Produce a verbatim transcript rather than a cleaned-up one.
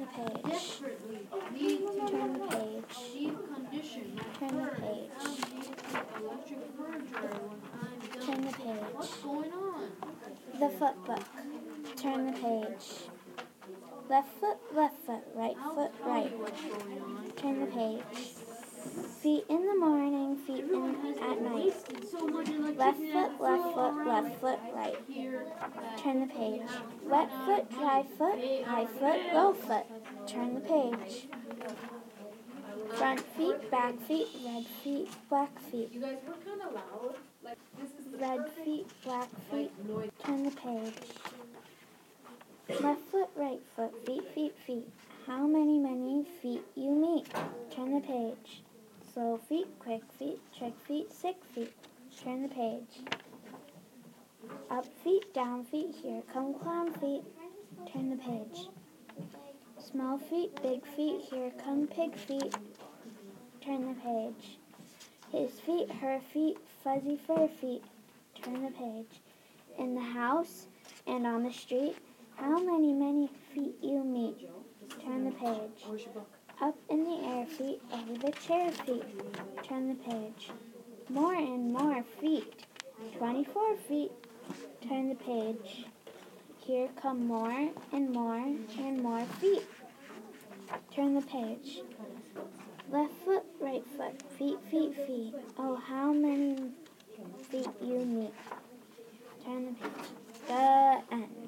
page. Turn the page. Turn the page. Turn the page. The foot book. Turn the page. Left foot, left foot, right foot, right. Turn the page. Feet in the morning, feet in at night. Left foot, left foot, left foot, right. Turn the page. Wet foot, dry foot, high foot, low foot. Turn the page. Front feet, back feet, red feet, black feet. Red feet, black feet. Turn the page. Left foot, right foot, feet, feet, feet. How many, many feet you meet? Turn the page. Slow feet, quick feet, trick feet, sick feet. Turn the page. Up feet, down feet, here come clown feet. Turn the page. Small feet, big feet, here come pig feet. Turn the page. His feet, her feet, fuzzy fur feet. Turn the page. In the house and on the street, how many, many feet you meet? Turn the page. Up in the air feet, over the chair feet. Turn the page. More and more feet. Twenty-four feet. Turn the page. Here come more and more and more feet. Turn the page. Left foot, right foot, feet, feet, feet. Oh, how many feet you meet. Turn the page. The end.